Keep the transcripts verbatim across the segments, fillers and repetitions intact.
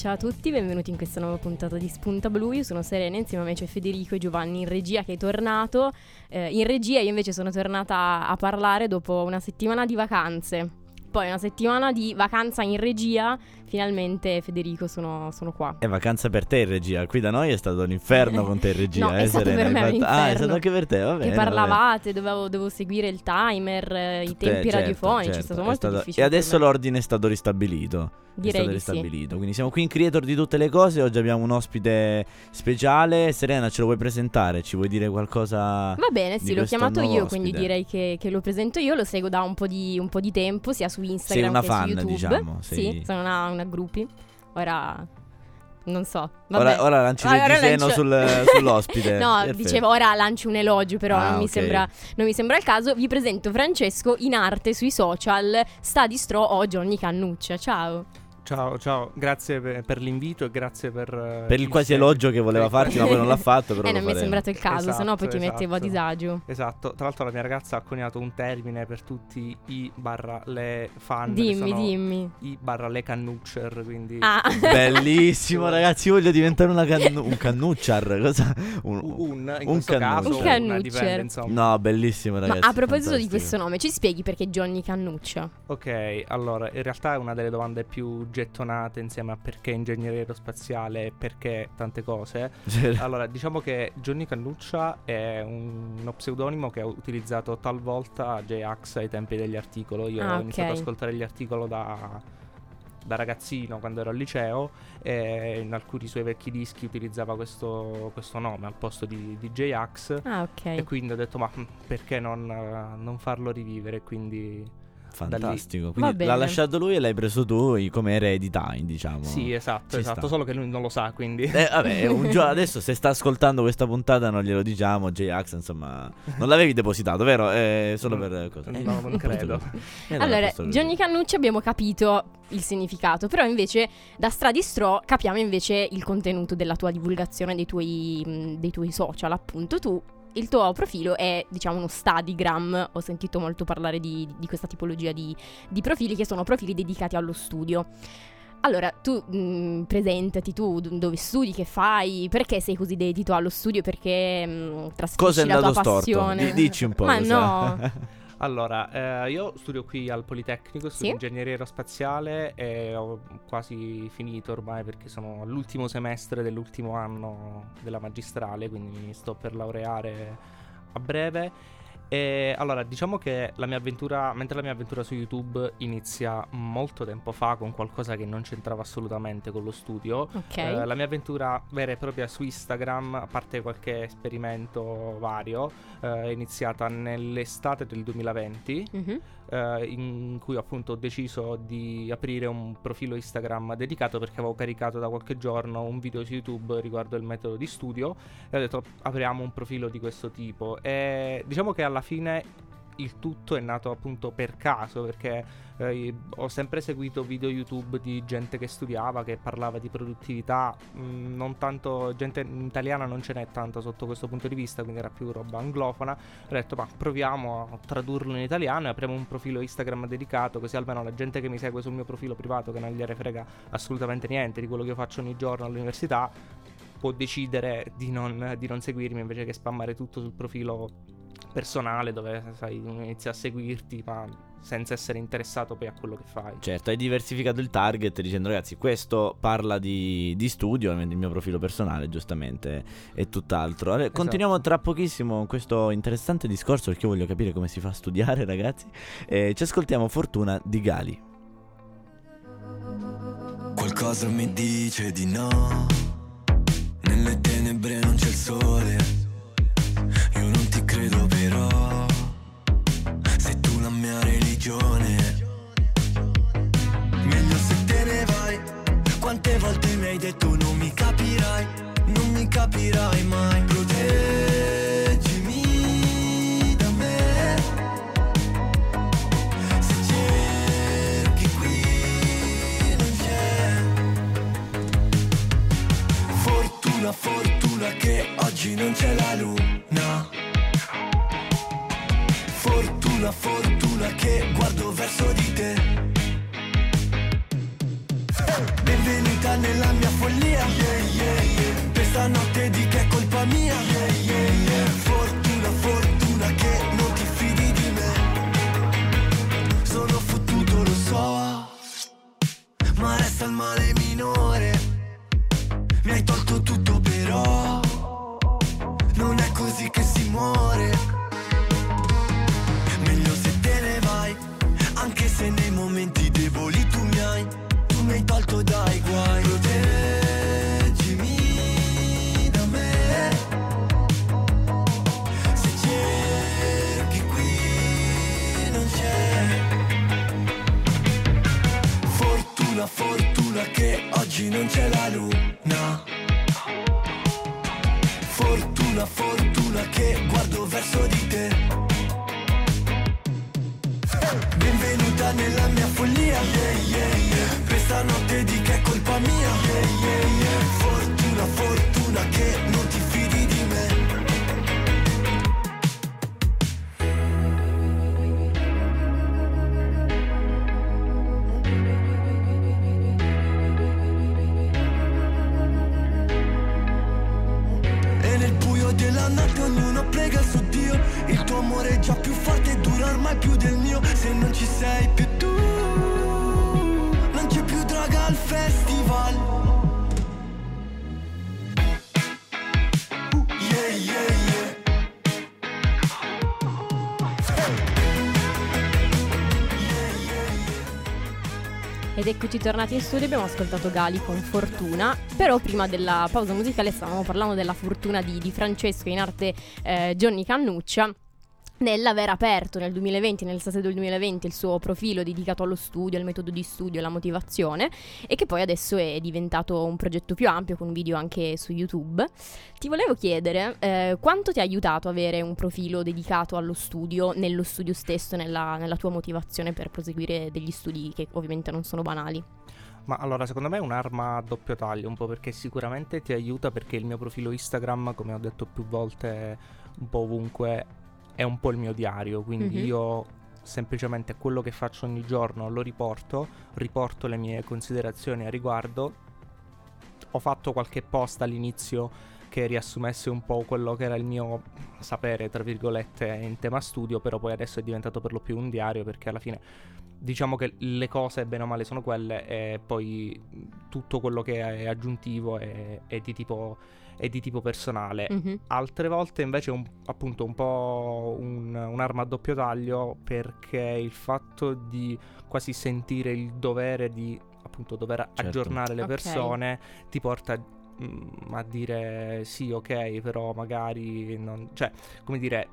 ciao a tutti, benvenuti in questa nuova puntata di Spunta Blu. Io sono Serena, insieme a me c'è Federico e Giovanni in regia che è tornato. Eh, in regia io invece sono tornata a parlare dopo una settimana di vacanze. Poi una settimana di vacanza in regia, finalmente Federico sono, sono qua. È vacanza per te in regia, qui da noi è stato un inferno con te in regia. No, eh, è stato Serena, per me un fatto... inferno. Ah, è stato anche per te, va bene. Che parlavate, dovevo, dovevo seguire il timer, eh, i tempi certo, radiofonici, certo, è stato è molto stato... difficile. E adesso l'ordine è stato ristabilito. Direi è stato di ristabilito. sì. Quindi siamo qui in Creator di tutte le cose. Oggi abbiamo un ospite speciale. Serena, ce lo vuoi presentare? Ci vuoi dire qualcosa? Va bene, sì, l'ho chiamato io, ospite? quindi direi che, che lo presento io. Lo seguo da un po' di, un po' di tempo, sia su Instagram Sei una che fan, su YouTube. diciamo. Sei... Sì, sono una, una groupie. Ora... non so, vabbè. Ora, ora lanci il Ora reggiseno lancio... sul, sull'ospite. No, Perfetto. dicevo, ora lancio un elogio, però ah, non, mi okay. sembra, non mi sembra il caso. Vi presento Francesco in arte sui social, sta di Stro o Johnny Cannuccia. Ciao. Ciao, ciao, grazie per, per l'invito e grazie per... Uh, per il quasi segno. elogio che voleva farti, ma poi non l'ha fatto. Però eh, non lo mi è faremo. sembrato il caso, esatto, sennò poi ti esatto. mettevo a disagio. Esatto, tra l'altro la mia ragazza ha coniato un termine per tutti i barra le fan. Dimmi, che sono dimmi. I barra le cannuccer, quindi... Ah. Bellissimo, ragazzi, voglio diventare una cannu- un cannucciar. Cosa? Un, un, in un questo caso, Un una, cannuccer. dipende, insomma. No, bellissimo, ragazzi. Ma a proposito fantastico. di questo nome, ci spieghi perché Johnny Cannuccia? Ok, allora, in realtà è una delle domande più gettonate insieme a perché ingegneria aerospaziale e perché tante cose. Allora, diciamo che Johnny Cannuccia è un, uno pseudonimo che ho utilizzato talvolta J-Ax ai tempi degli articoli. Io Ah, ho iniziato ok. ad ascoltare gli articoli da, da ragazzino quando ero al liceo e in alcuni suoi vecchi dischi utilizzava questo, questo nome al posto di, di J-Ax. Ah, ok. E quindi ho detto ma perché non, non farlo rivivere, quindi... Fantastico. Va Quindi bene. l'ha lasciato lui e l'hai preso tu come eredità, diciamo. Sì, esatto, Ci esatto, sta. solo che lui non lo sa, quindi... Eh, vabbè, un gio- adesso se sta ascoltando questa puntata non glielo diciamo. J-Ax, insomma, non l'avevi depositato, vero? Eh, solo per cosa? No, Eh, non ho capito credo. così. Eh, no, Allora, posso così. Johnny Cannuccia abbiamo capito il significato, però invece da Stradistro capiamo invece il contenuto della tua divulgazione dei tuoi, mh, dei tuoi social, appunto. Tu, il tuo profilo è, diciamo, uno Studygram. Ho sentito molto parlare di, di questa tipologia di, di profili, che sono profili dedicati allo studio. Allora, tu mh, presentati, tu d- dove studi, che fai, perché sei così dedito allo studio, perché mh, Cosa è trasferisci la tua andato storto? passione. Di- Dici un po'. Ma cosa- no. Allora, eh, io studio qui al Politecnico, studio Sì? ingegneria aerospaziale e ho quasi finito ormai perché sono all'ultimo semestre dell'ultimo anno della magistrale, quindi mi sto per laureare a breve. E allora, diciamo che la mia avventura, mentre la mia avventura su YouTube inizia molto tempo fa con qualcosa che non c'entrava assolutamente con lo studio, Ok. eh, la mia avventura vera e propria su Instagram, a parte qualche esperimento vario, eh, è iniziata nell'estate del duemilaventi, Mhm. eh, in cui appunto ho deciso di aprire un profilo Instagram dedicato perché avevo caricato da qualche giorno un video su YouTube riguardo il metodo di studio e ho detto apriamo un profilo di questo tipo. E diciamo che alla fine il tutto è nato appunto per caso, perché eh, ho sempre seguito video YouTube di gente che studiava, che parlava di produttività, mh, non tanto, gente italiana non ce n'è tanto sotto questo punto di vista, quindi era più roba anglofona. Ho detto ma proviamo a tradurlo in italiano e apriamo un profilo Instagram dedicato, così almeno la gente che mi segue sul mio profilo privato, che non gliene frega assolutamente niente di quello che io faccio ogni giorno all'università, può decidere di non, di non seguirmi invece che spammare tutto sul profilo personale dove sai inizi a seguirti ma senza essere interessato poi a quello che fai. Certo, hai diversificato il target dicendo ragazzi questo parla di, di studio, il mio profilo personale giustamente è tutt'altro. Allora, Esatto. Continuiamo tra pochissimo con questo interessante discorso perché io voglio capire come si fa a studiare, ragazzi. Eh, ci ascoltiamo Fortuna di Gali. Qualcosa mi dice di no, nelle tenebre non c'è il sole. Io non ti credo però, sei tu la mia religione. Meglio se te ne vai. Quante volte mi hai detto non mi capirai, non mi capirai mai. Proteggimi da me, se cerchi qui non c'è. Fortuna, fortuna che oggi non c'è la luna. Fortuna, fortuna che guardo verso di te. Benvenuta nella mia follia, yeah, yeah, yeah. Per stanotte di che è colpa mia, yeah, yeah, yeah. Fortuna, fortuna che non ti fidi di me. Sono fottuto, lo so, ma resta il male minore. Mi hai tolto tutto però non è così che si muore. Meglio se te ne vai, anche se nei momenti deboli tu mi hai, tu mi hai tolto dai guai. Proteggimi da me, se cerchi qui non c'è. Fortuna, fortuna che oggi non c'è la luna. Fortuna, fortuna che guardo verso di te. Benvenuta nella mia follia, yeah, yeah, yeah. Questa notte di che è colpa mia, yeah, yeah, yeah. Fortuna, fortuna che non ti fidi di me. Della notte ognuno prega il suo Dio. Il tuo amore è già più forte e dura ormai più del mio. Se non ci sei più tu, non c'è più droga al festival. uh, Yeah, yeah, yeah. Ed eccoci tornati in studio, abbiamo ascoltato Gali con Fortuna, però prima della pausa musicale stavamo parlando della fortuna di, di Francesco, in arte eh, Johnny Cannuccia, nell'aver aperto nel duemilaventi, nell'estate del duemilaventi, il suo profilo dedicato allo studio, al metodo di studio, alla motivazione, e che poi adesso è diventato un progetto più ampio con video anche su YouTube. Ti volevo chiedere eh, quanto ti ha aiutato avere un profilo dedicato allo studio, nello studio stesso, nella, nella tua motivazione per proseguire degli studi che ovviamente non sono banali. Ma allora, secondo me è un'arma a doppio taglio, un po' perché sicuramente ti aiuta, perché il mio profilo Instagram, come ho detto più volte un po' ovunque, è un po' il mio diario, quindi mm-hmm. io semplicemente quello che faccio ogni giorno lo riporto, riporto le mie considerazioni a riguardo. Ho fatto qualche post all'inizio che riassumesse un po' quello che era il mio sapere, tra virgolette, in tema studio, però poi adesso è diventato per lo più un diario, perché alla fine diciamo che le cose bene o male sono quelle, e poi tutto quello che è aggiuntivo è, è di tipo è di tipo personale. Mm-hmm. Altre volte invece è un, appunto un po' un, un'arma a doppio taglio, perché il fatto di quasi sentire il dovere di appunto dover certo. aggiornare le okay. persone ti porta mm, a dire sì, ok, però magari non, cioè come dire,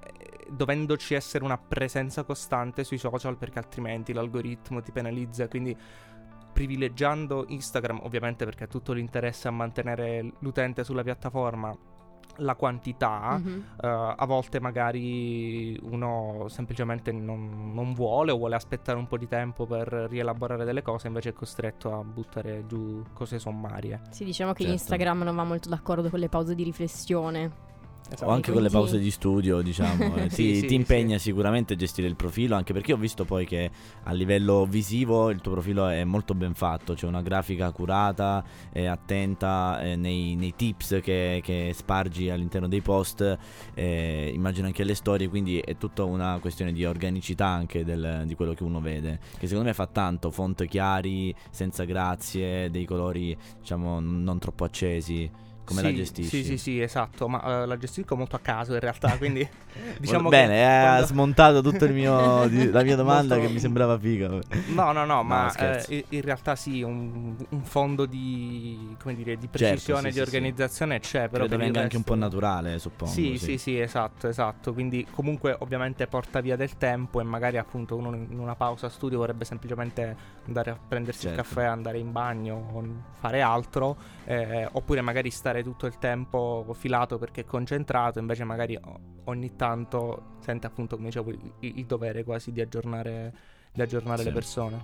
dovendoci essere una presenza costante sui social, perché altrimenti l'algoritmo ti penalizza, quindi privilegiando Instagram, ovviamente perché ha tutto l'interesse a mantenere l'utente sulla piattaforma, la quantità, mm-hmm. uh, a volte magari uno semplicemente non, non vuole o vuole aspettare un po' di tempo per rielaborare delle cose, invece è costretto a buttare giù cose sommarie. Sì, diciamo che certo. Instagram non va molto d'accordo con le pause di riflessione. Esatto. O anche con le pause di studio, diciamo, eh. ti, sì, sì, ti impegna sì. sicuramente a gestire il profilo, anche perché ho visto poi che a livello visivo il tuo profilo è molto ben fatto, c'è una grafica curata e attenta eh, nei, nei tips che, che spargi all'interno dei post, eh, immagino anche le storie, quindi è tutta una questione di organicità anche del, di quello che uno vede, che secondo me fa tanto, font chiari, senza grazie, dei colori diciamo non troppo accesi. Come sì, la gestisci? Sì, sì, sì, esatto, ma uh, la gestisco molto a caso in realtà, quindi diciamo bene, che ha quando... smontato tutto il mio di, la mia domanda molto... che mi sembrava figa. No, no, no, ma no, eh, in realtà sì, un, un fondo di, come dire, di precisione, certo, sì, di sì, organizzazione sì. c'è, però credo per venga il anche resto... un po' naturale, suppongo. Sì, sì, sì, sì, esatto, esatto, quindi comunque ovviamente porta via del tempo, e magari appunto uno in una pausa studio vorrebbe semplicemente andare a prendersi certo. il caffè, andare in bagno o fare altro, eh, oppure magari stare tutto il tempo filato perché è concentrato, invece magari ogni tanto sente appunto, come dicevo, il, il dovere quasi di aggiornare, di aggiornare sì. le persone.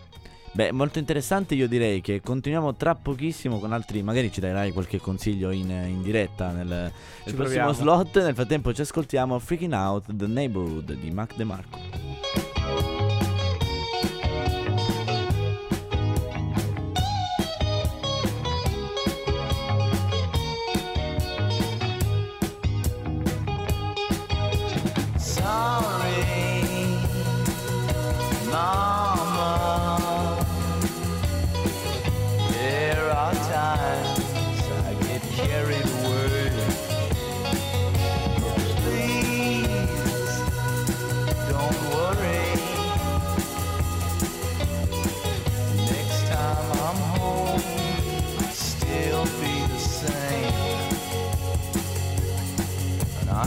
Beh, molto interessante. Io direi che continuiamo tra pochissimo con altri, magari ci darai qualche consiglio in, in diretta nel, nel prossimo proviamo. slot. Nel frattempo ci ascoltiamo Freaking Out The Neighborhood di Mac DeMarco.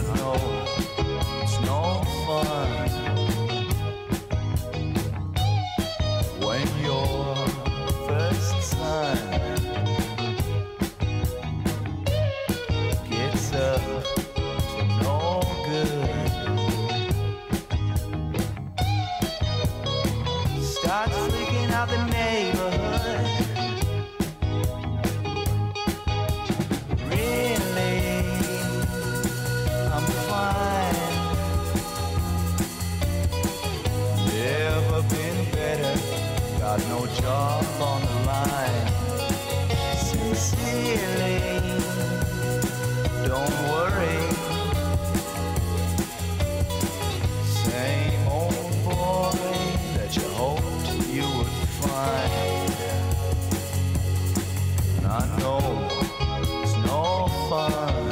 I know it's no fun when your first son gets up to no good, starts freaking out the neighborhood. Really, I'm fine. Never been better. Got no job on the line. Sincerely, don't worry. Same old boy that you hoped you would find. And I know it's no fun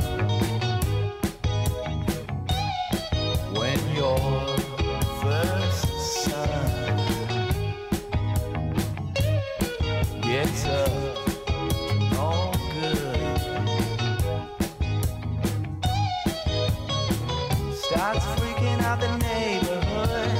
when your first son gets up to no good, starts freaking out the neighborhood.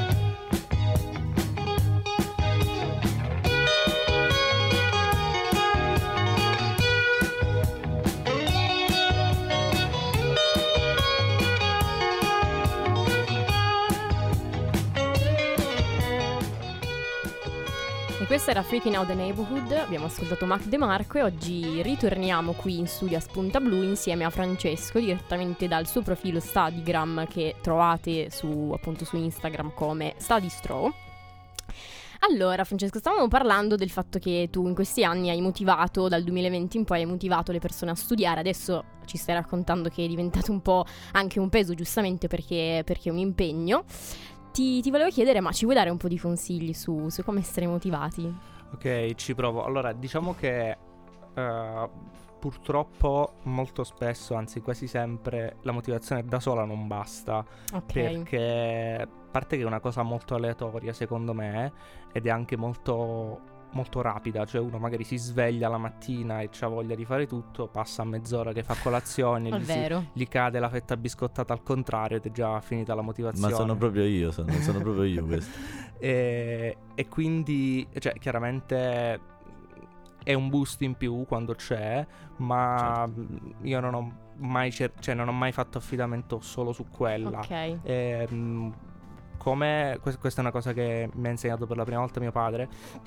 E questa era Freaking Out the Neighborhood, abbiamo ascoltato Mac DeMarco e oggi ritorniamo qui in studio a Spunta Blu insieme a Francesco direttamente dal suo profilo Studygram che trovate su, appunto, su Instagram come StudyStro. Allora Francesco, stavamo parlando del fatto che tu in questi anni hai motivato, dal duemilaventi in poi hai motivato le persone a studiare, adesso ci stai raccontando che è diventato un po' anche un peso giustamente perché, perché è un impegno. Ti, ti volevo chiedere, ma ci vuoi dare un po' di consigli su, su come essere motivati? Ok, ci provo. Allora, diciamo che uh, purtroppo molto spesso, anzi quasi sempre, la motivazione da sola non basta. Ok. Perché, a parte che è una cosa molto aleatoria secondo me, ed è anche molto molto rapida, cioè uno magari si sveglia la mattina e c'ha voglia di fare tutto, passa mezz'ora che fa colazione, È gli, si- vero. gli cade la fetta biscottata al contrario ed è già finita la motivazione. Ma sono proprio io, sono, sono proprio io questo. e, e quindi, cioè, chiaramente è un boost in più quando c'è, ma io non ho mai cer- cioè non ho mai fatto affidamento solo su quella. Ok. E, mh, come que- questa è una cosa che mi ha insegnato per la prima volta mio padre.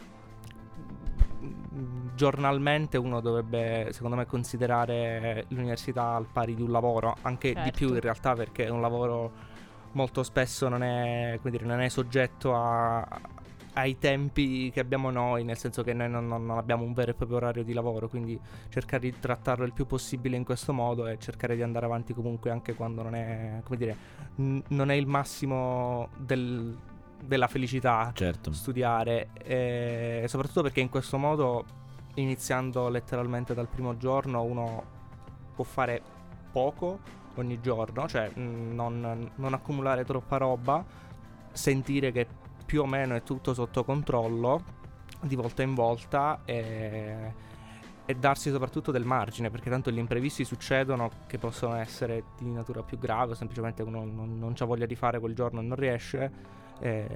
Giornalmente uno dovrebbe, secondo me, considerare l'università al pari di un lavoro, anche Certo. di più in realtà, perché è un lavoro molto spesso non è, come dire, non è soggetto a, ai tempi che abbiamo noi, nel senso che noi non, non abbiamo un vero e proprio orario di lavoro, quindi cercare di trattarlo il più possibile in questo modo e cercare di andare avanti comunque anche quando non è, come dire, n- non è il massimo del, della felicità. Certo. Studiare, e soprattutto perché in questo modo, iniziando letteralmente dal primo giorno, uno può fare poco ogni giorno, cioè mh, non, non accumulare troppa roba, sentire che più o meno è tutto sotto controllo di volta in volta e, e darsi soprattutto del margine, perché tanto gli imprevisti succedono, che possono essere di natura più grave o semplicemente uno non, non c'ha voglia di fare quel giorno e non riesce. E,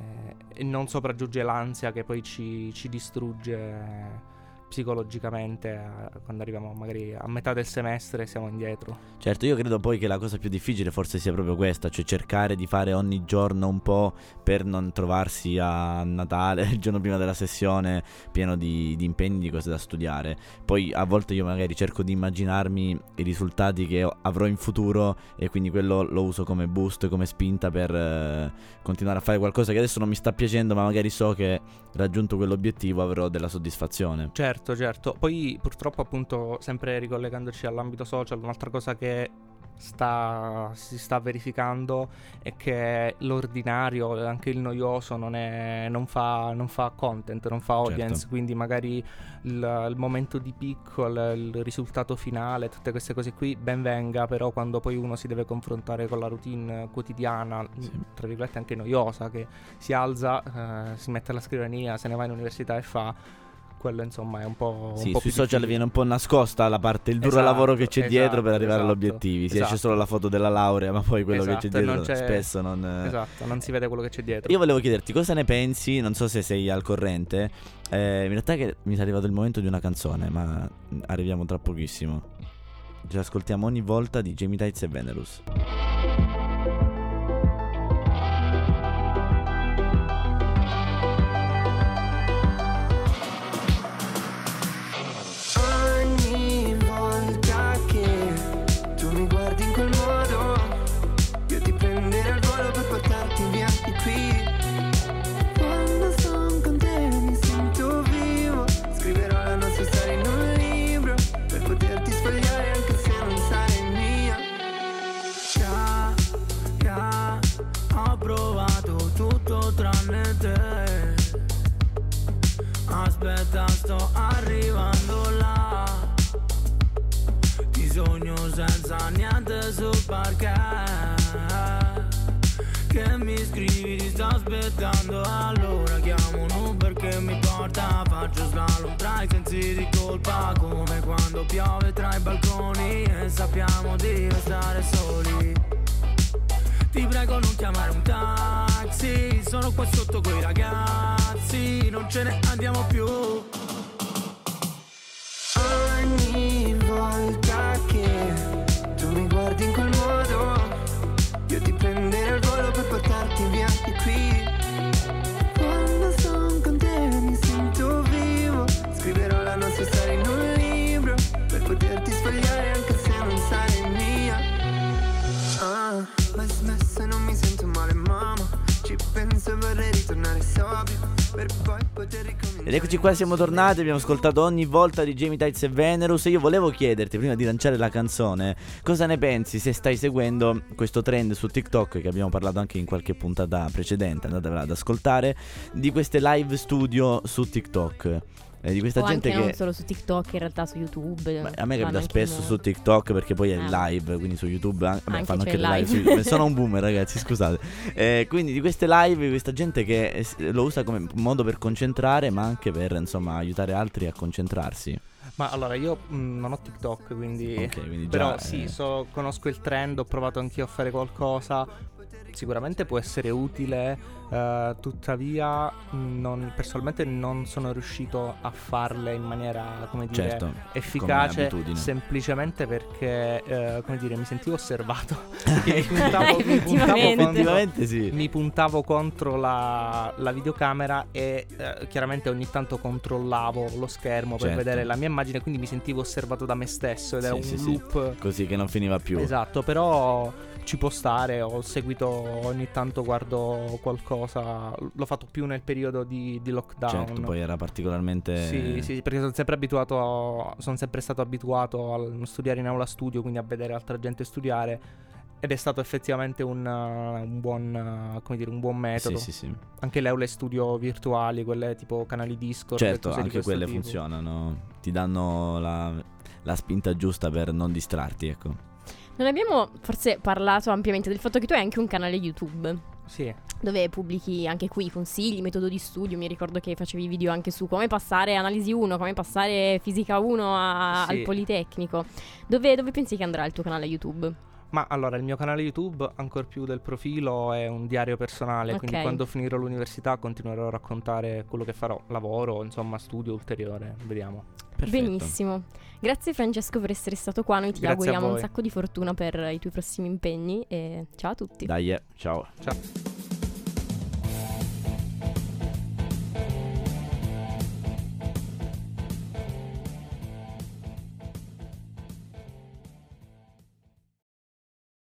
e non sopraggiunge l'ansia che poi ci, ci distrugge psicologicamente eh, quando arriviamo magari a metà del semestre e siamo indietro. Certo, io credo poi che la cosa più difficile forse sia proprio questa, cioè cercare di fare ogni giorno un po' per non trovarsi a Natale, il giorno prima della sessione, pieno di, di impegni, di cose da studiare. Poi a volte io magari cerco di immaginarmi i risultati che ho- avrò in futuro e quindi quello lo uso come boost, come spinta per eh, continuare a fare qualcosa che adesso non mi sta piacendo, ma magari so che raggiunto quell'obiettivo avrò della soddisfazione. Certo, certo. Poi purtroppo, appunto, sempre ricollegandoci all'ambito social, un'altra cosa che sta, si sta verificando è che l'ordinario, anche il noioso, non, è, non, fa, non fa content, non fa audience. Certo. Quindi magari il, il momento di picco, il, il risultato finale, tutte queste cose qui ben venga, però quando poi uno si deve confrontare con la routine quotidiana, Sì. tra virgolette anche noiosa, che si alza, eh, si mette alla scrivania, se ne va in università e fa, quello insomma è un po'... Sì, un po' sui più social difficile. viene un po' nascosta la parte, il duro Esatto, lavoro che c'è esatto, dietro per arrivare esatto, agli obiettivi. Si esatto. esce solo la foto della laurea, ma poi quello Esatto, che c'è e dietro non c'è- spesso non... Esatto, non si vede quello che c'è dietro. Io volevo chiederti cosa ne pensi, non so se sei al corrente, eh, in realtà che mi è arrivato il momento di una canzone, ma arriviamo tra pochissimo. Ci ascoltiamo ogni volta di Jamie Tights e Venerus. Ogni volta che tu mi guardi in quel modo, io ti prenderò al volo per portarti via di qui. Quando sono con te mi sento vivo, scriverò la nostra storia in un libro per poterti sfogliare anche se non sarai mia. Già, già, ho provato tutto tranne te. Aspetta, sto arrivando là. Ti sogno senza niente sul parquet. Che mi scrivi, ti sto aspettando. Allora chiamo un Uber che mi porta. Faccio slalom tra i sensi di colpa, come quando piove tra i balconi e sappiamo di restare soli. Ti prego non chiamare un taxi, sono qua sotto coi ragazzi, non ce ne andiamo più. Ogni volta che tu mi guardi in quel modo, io ti prenderò al volo per portarti via di qui. Quando sono con te mi sento vivo, scriverò la nostra storia in un libro per poterti sfogliare anche se non sarai mia. Ah, mai smesso e non mi sento male, mamma. Ci penso e vorrei ritornare sobrio per poi poter ricominciare. Ed eccoci qua, siamo tornati, abbiamo ascoltato ogni volta di Jamie Tights e Venerus. E io volevo chiederti, prima di lanciare la canzone, cosa ne pensi, se stai seguendo questo trend su TikTok, che abbiamo parlato anche in qualche puntata precedente, andatevela ad ascoltare, di queste live studio su TikTok. Eh, di questa O gente anche che non solo su TikTok, in realtà su YouTube. Beh, a me capita fanno anche spesso mo- su TikTok perché poi è il Eh. live, quindi su YouTube an- vabbè, Anche fanno c'è anche il le live. su live. YouTube. Sono un boomer, ragazzi, scusate. Eh, quindi di queste live, questa gente che eh, s- lo usa come modo per concentrare, ma anche per insomma aiutare altri a concentrarsi. Ma allora io mh, non ho TikTok, quindi... Ok, quindi già, Però eh, sì, so, conosco il trend, ho provato anch'io a fare qualcosa. Sicuramente può essere utile, eh, tuttavia non, personalmente non sono riuscito a farle in maniera, come dire, certo, come efficace, abitudine. semplicemente perché, eh, come dire, mi sentivo osservato. Perché mi puntavo, mi puntavo Effettivamente. contro, Effettivamente sì. mi puntavo contro la, la videocamera e eh, chiaramente ogni tanto controllavo lo schermo per Certo. vedere la mia immagine, quindi mi sentivo osservato da me stesso ed Sì, è un sì, sì. loop. Così che non finiva più. Esatto, però ci può stare, ho seguito, ogni tanto guardo qualcosa, l'ho fatto più nel periodo di, di lockdown. Certo, poi era particolarmente Sì, sì, perché sono sempre abituato, sono sempre stato abituato a studiare in aula studio, quindi a vedere altra gente studiare, ed è stato effettivamente un, uh, un buon, uh, come dire, un buon metodo. Sì, sì, sì. Anche le aule studio virtuali, quelle tipo canali Discord, Certo, cose di anche questo quelle tipo. funzionano. Ti danno la, la spinta giusta per non distrarti, ecco. Non abbiamo forse parlato ampiamente del fatto che tu hai anche un canale YouTube Sì, dove pubblichi anche qui consigli, metodo di studio. Mi ricordo che facevi video anche su come passare analisi uno, come passare fisica uno a- Sì. al Politecnico. Dove, dove pensi che andrà il tuo canale YouTube? ma allora il mio canale YouTube, ancor più del profilo, è un diario personale, Ok. quindi quando finirò l'università continuerò a raccontare quello che farò, lavoro, insomma, studio ulteriore, vediamo. Perfetto. Benissimo. Grazie Francesco per essere stato qua. Noi ti Grazie a auguriamo un voi. sacco di fortuna per i tuoi prossimi impegni e ciao a tutti. Dai, eh, ciao. Ciao.